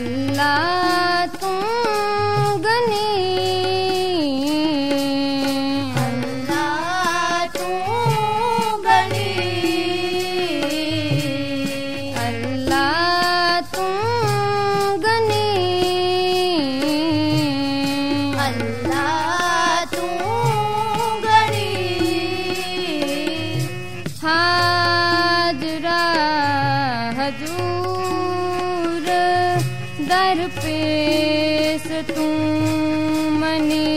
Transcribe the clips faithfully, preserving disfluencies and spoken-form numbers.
अल्लाह तुम गनी अल्लाह तुम गनी अल्लाह तुम गनी अल्लाह तुम गनी हाजरा हजूर दर पेश तू मनी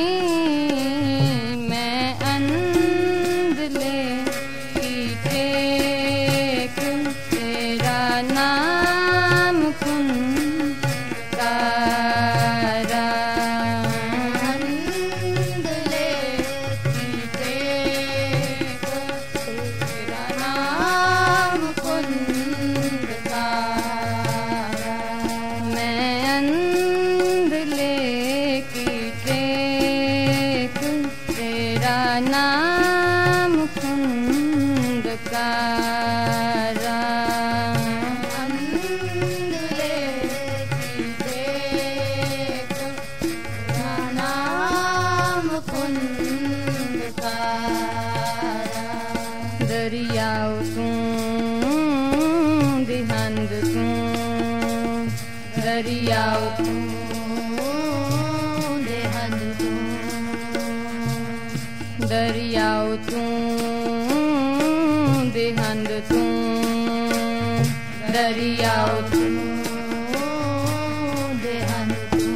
मैं अंधले की टेक तेरा नाम कुन तारा अंधले की टेक तेरा नाम कुन तारा मैं अंधले की टेक तेरा नाम खुंदकारा अंधले की टेक तेरा नाम कुन तारा दरियाओ तू दिहंद तू दरियाओ तू देहन तू दरियाओ तू दिहंद तू दरियाओ तू देहन तू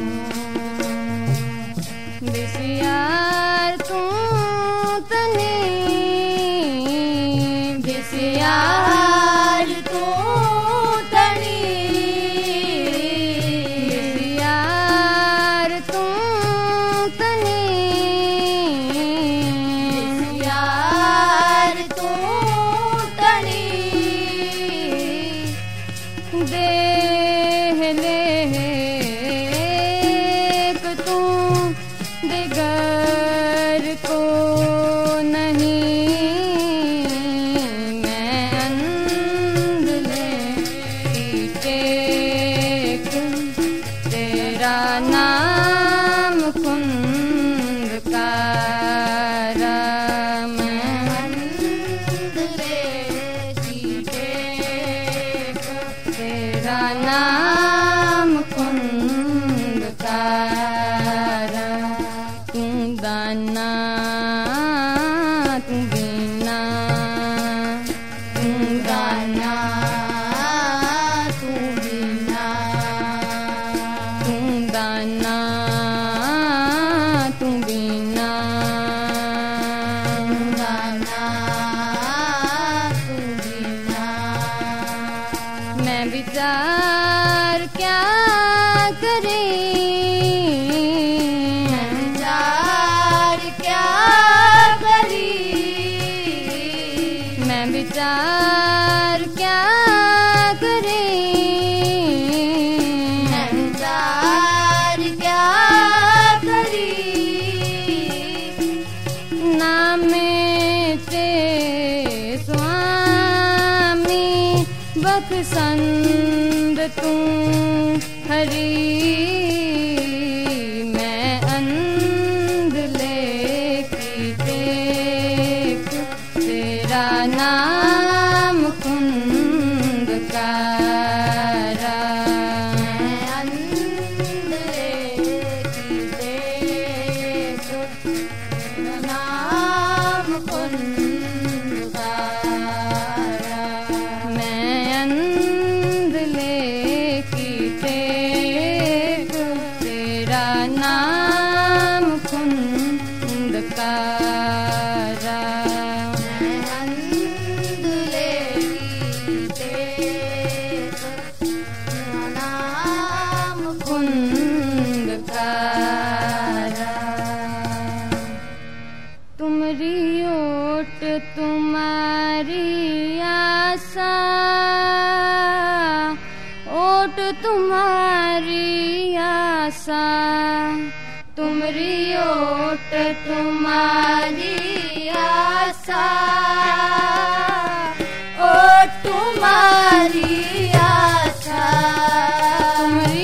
बिसियार तू तनी बिसियार यार तू तनी बिसियार तू तनी यार तू तनी देह ले तू दिगर को नहीं मैं अंधले की टेक तेरा नाम खुंदकारा मैं अंधले की टेक तेरा नाम खुंदकारा तू दाना तू बीना तू दाना तू बिना तू दाना तू बीना गाना तू बिना मैं विचार क्या करें विचार क्या करी मैं विचार क्या करें विचार क्या करी नामे ते स्वामी बख्शंद तू हरी मैं अंधले की टेक तेरा नाम खुंदकारा अंधले की टेक तेरा नाम कुन तारा मैं अंधले की टेक तेरा नाम खुंदकारा अंधले की टेक तेरा नाम खुंदकारा तुमरी ओट तुम्हारी आशा ओट तुम्हारी आशा तुमरी ओट तुम्हारी आशा ओ तुम्हारी आशा तुमरी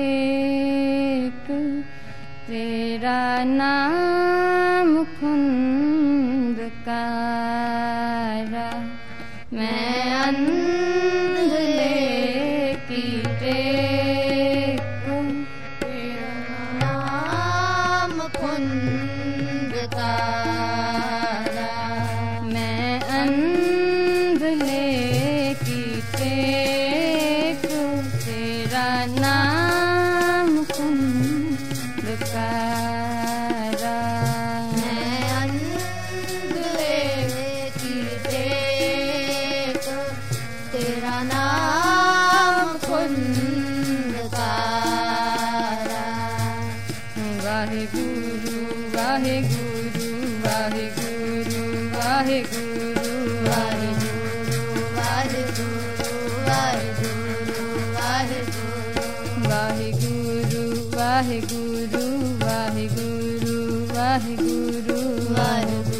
नाम खुंदकारा। मैं अंधले की टेक तेरा नाम खुंदकारा। मैं अंधले की टेक तेरा नाम खुंदकारा। मैं अंधले की टेक तेरा नाम खुंदकारा। वाहेगुरु वाहेगुरु वाहेगुरु वाहेगुरु वाहेगुरु वाहेगुरु वाहेगुरु वाहेगुरु वाहेगुरु वाहेगुरु वाहेगुरु वाहेगुरु वाहेगुरु